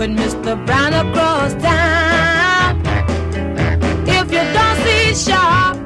with Mr. Brown across town. If you don't see Sharp,